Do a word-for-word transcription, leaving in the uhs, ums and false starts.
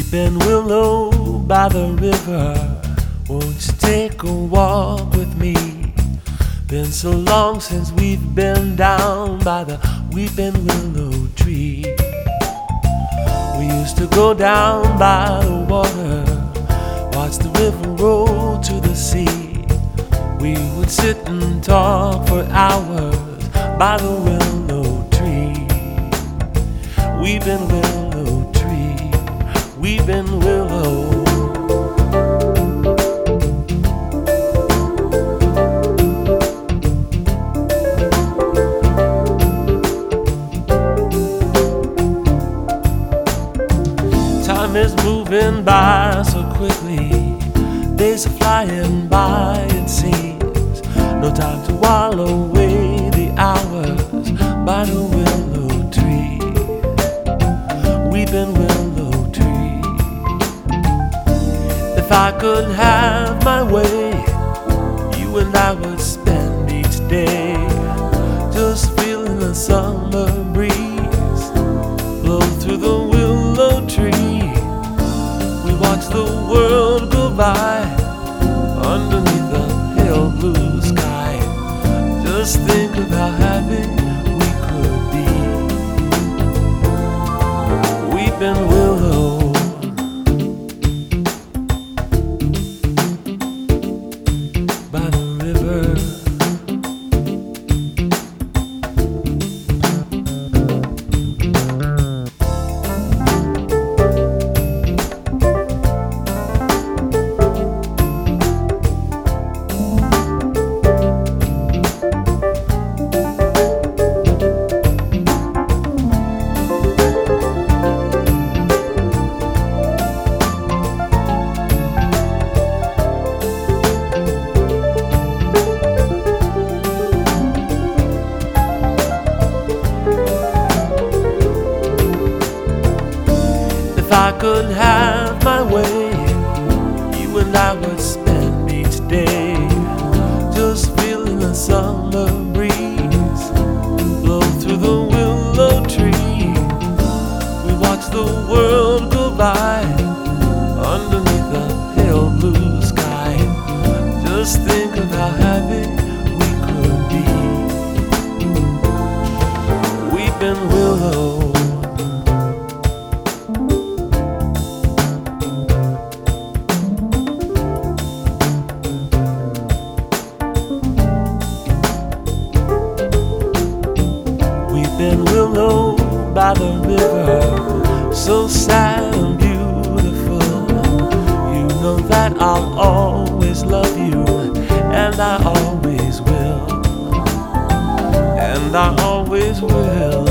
Weeping willow by the river, won't you take a walk with me? Been so long since we've been down by the weeping willow tree. We used to go down by the water, watch the river roll to the sea. We would sit and talk for hours by the willow tree. Weeping willow tree, weeping willow. Time is moving by so quickly, days are flying by it seems. No time to while away the hours by the willow tree. Weeping willow tree. If I could have my way, you and I would spend each day just feeling the summer breeze blow through the willow tree. We watch the world go by underneath the pale blue sky. Just think of how happy we could be. Weeping willow, by the river. If I could have my way, you and I would spend each day just feeling the summer breeze blow through the willow tree. We watch the world go by underneath the pale blue sky. Just think of how happy we could be. Weeping willow, weeping willow by the river, so sad and beautiful. You know that I'll always love you, and I always will, and I always will.